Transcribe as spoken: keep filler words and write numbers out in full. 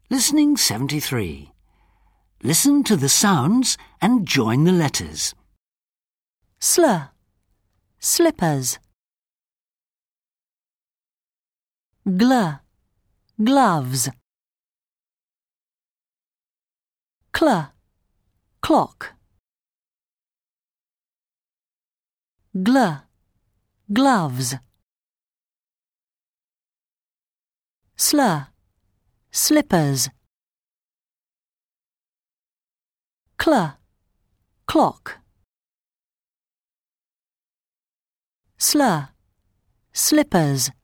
Listening seventy-three. Listen to the sounds and join the letters. Slur, slippers. Gl, gloves. Cl, clock. Gl, gloves. Slur, slippers. Cl, clock. Slur, slippers.